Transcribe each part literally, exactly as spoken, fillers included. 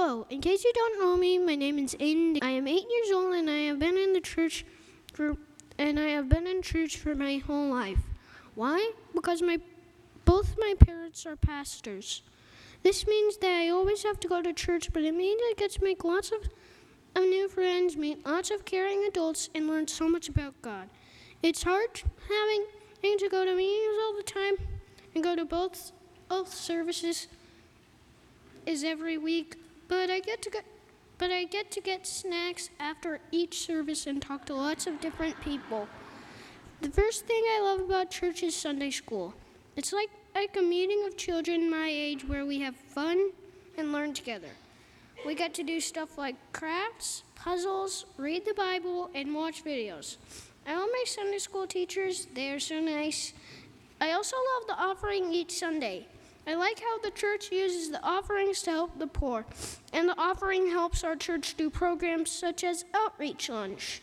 Hello, in case you don't know me, my name is Aiden. I am eight years old and I have been in the church group and I have been in church for my whole life. Why? Because my both my parents are pastors. This means that I always have to go to church, but it means I get to make lots of, of new friends, meet lots of caring adults, and learn so much about God. It's hard having, having to go to meetings all the time and go to both both services is every week, but I get to get but I get to get snacks after each service and talk to lots of different people. The first thing I love about church is Sunday school. It's like like a meeting of children my age where we have fun and learn together. We get to do stuff like crafts, puzzles, read the Bible, and watch videos. I love my Sunday school teachers. They are so nice. I also love the offering each Sunday. I like how the church uses the offerings to help the poor, and the offering helps our church do programs such as Outreach Lunch.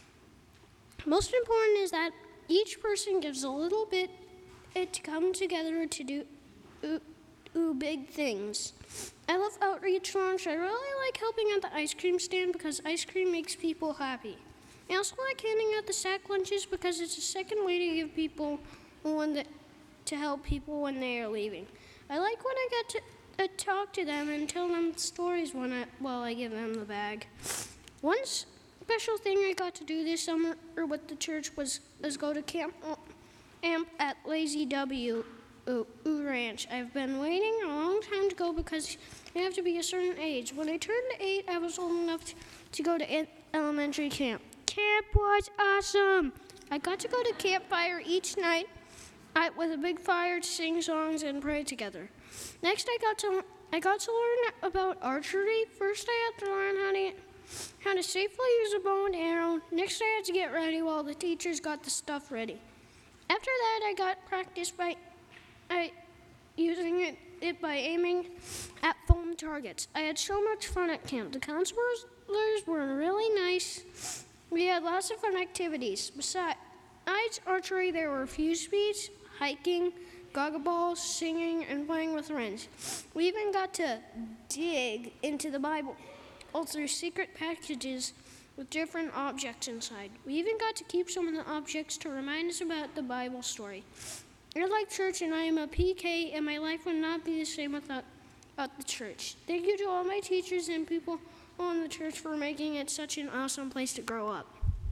Most important is that each person gives a little bit to come together to do, do, do big things. I love Outreach Lunch. I really like helping at the ice cream stand because ice cream makes people happy. I also like handing out the sack lunches because it's a second way to give people one that, to help people when they are leaving. I like when I get to uh, talk to them and tell them stories when I, while I give them the bag. One special thing I got to do this summer with the church was, was go to camp amp at Lazy W Ooh, Ooh Ranch. I've been waiting a long time to go because you have to be a certain age. When I turned eight, I was old enough to, to go to elementary camp. Camp was awesome. I got to go to campfire each night I, with a big fire to sing songs and pray together. Next, I got to I got to learn about archery. First, I had to learn how to how to safely use a bow and arrow. Next, I had to get ready while the teachers got the stuff ready. After that, I got practice by I, using it, it by aiming at foam targets. I had so much fun at camp. The counselors were really nice. We had lots of fun activities. Besides archery, there were fuse speeds, hiking, goggle balls, singing, and playing with friends. We even got to dig into the Bible, all through secret packages with different objects inside. We even got to keep some of the objects to remind us about the Bible story. I like church, and I am a P K, and my life would not be the same without, without the church. Thank you to all my teachers and people in the church for making it such an awesome place to grow up.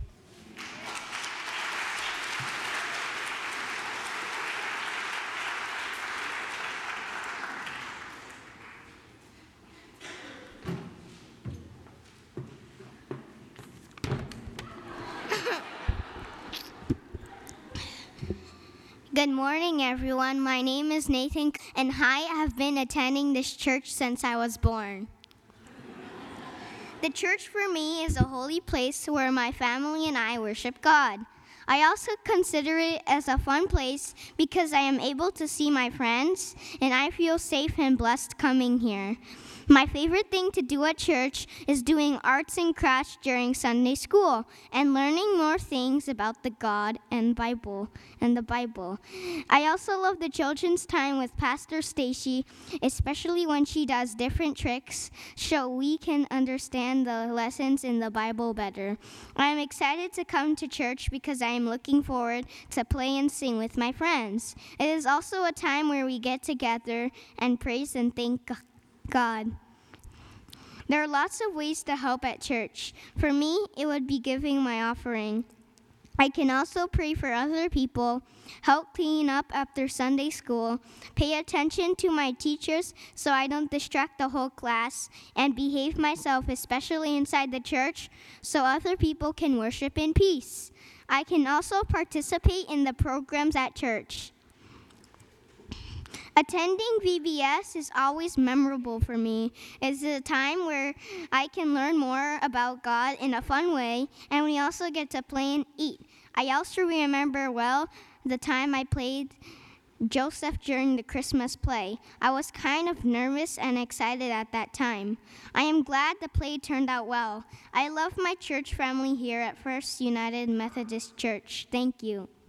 Good morning, everyone. My name is Nathan, and I have been attending this church since I was born. The church for me is a holy place where my family and I worship God. I also consider it as a fun place because I am able to see my friends, and I feel safe and blessed coming here. My favorite thing to do at church is doing arts and crafts during Sunday school and learning more things about the God and Bible and the Bible. I also love the children's time with Pastor Stacy, especially when she does different tricks so we can understand the lessons in the Bible better. I am excited to come to church because I am looking forward to play and sing with my friends. It is also a time where we get together and praise and thank God. God. There are lots of ways to help at church. For me, it would be giving my offering. I can also pray for other people, help clean up after Sunday school, pay attention to my teachers so I don't distract the whole class, and behave myself, especially inside the church, so other people can worship in peace. I can also participate in the programs at church. Attending V B S is always memorable for me. It's a time where I can learn more about God in a fun way, and we also get to play and eat. I also remember well the time I played Joseph during the Christmas play. I was kind of nervous and excited at that time. I am glad the play turned out well. I love my church family here at First United Methodist Church. Thank you.